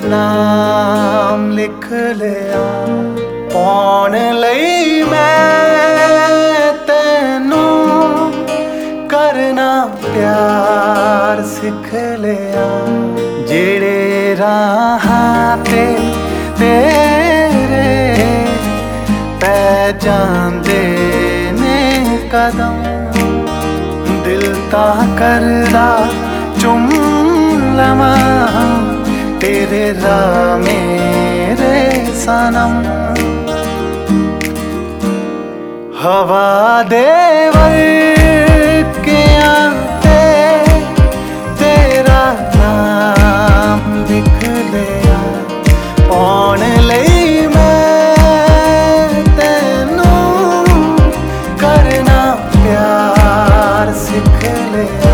नाम लिख लिया पाउण लई मैं तैनू करना प्यार सिख लिया जेड़े राहां ते तेरे पै जांदे ने कदम दिल ता करदा चुम लवां तेरे राह मेरे सनम हवा दे वर्कियां ते तेरा नाम लिख लिया पाउण लई मैं तैनू करना प्यार सिख लिया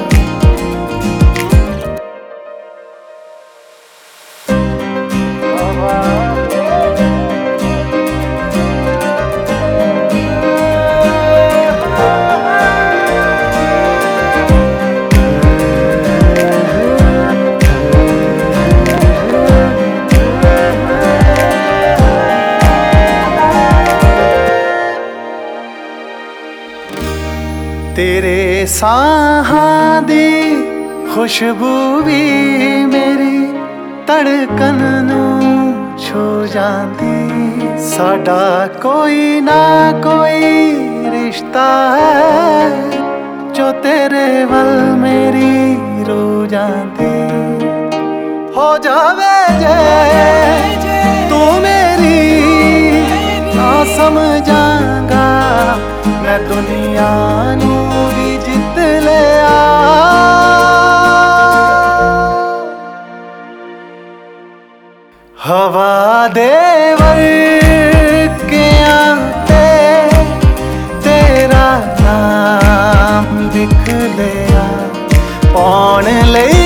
तेरे साहां दी खुशबू भी मेरी धड़कन नू छू जांदी साडा कोई ना कोई रिश्ता है जो तेरे वल मेरी रू जांदी हो जावे जे तू मेरी ना समझांगा मैं दुनिया नू भी जित लिया हवा दे वर्कियां ते तेरा नाम लिख लिया पाउण लई